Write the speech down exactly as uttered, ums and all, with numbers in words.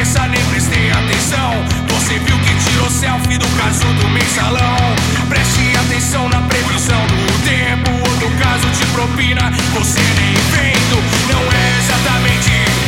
cabeça, nem prestei atenção. Você viu que tirou selfie do caso do mensalão. Preste atenção na previsão do tempo, ou do caso de propina. Você nem vendo, não é exatamente